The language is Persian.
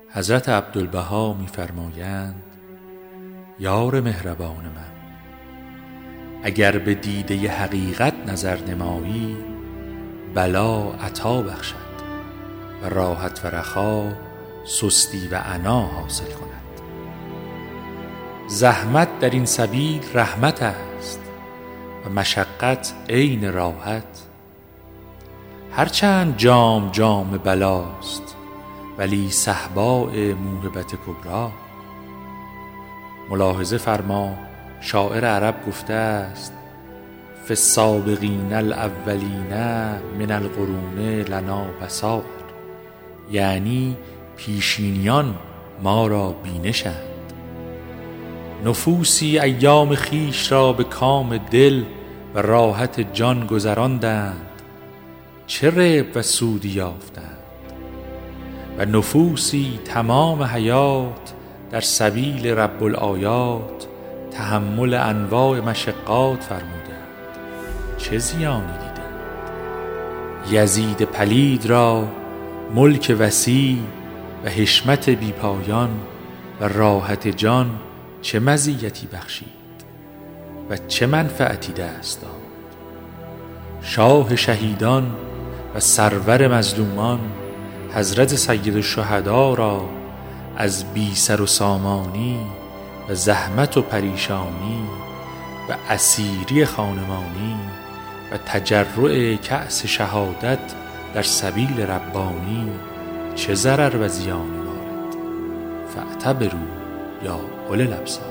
حضرت عبدالبها می‌فرمایند: یار مهربان من، اگر به دیده حقیقت نظر نمایی، بلا عطا بخشد و راحت و رخا سستی و عنا حاصل کند. زحمت در این سبیل رحمت است و مشقت عین راحت. هرچند جام جام بلاست، ولی صهبای موهبت کبری. ملاحظه فرما، شاعر عرب گفته است: فی السابقین الاولین من القرون لنا بصائر، یعنی پیشینیان ما را بینشند. نفوسی ایام خیش را به کام دل و راحت جان گذراندند، چه ربح و سودی یافتند. و نفوسی تمام حیات در سبیل رب الآیات تحمل انواع مشقات فرمودند، چه زیانی دیدند. یزید پلید را ملک وسیع و حشمت بی پایان و راحت جان چه مزیتی بخشید و چه منفعتی دست داد. شاه شهیدان و سرور مظلومان حضرت سید الشهدا را از بی سر و سامانی و زحمت و پریشانی و اسیری خانمانی و تجرع کأس شهادت در سبیل ربانی چه ضرر و زیانی وارد. فاعتبروا یا اولی الابصار.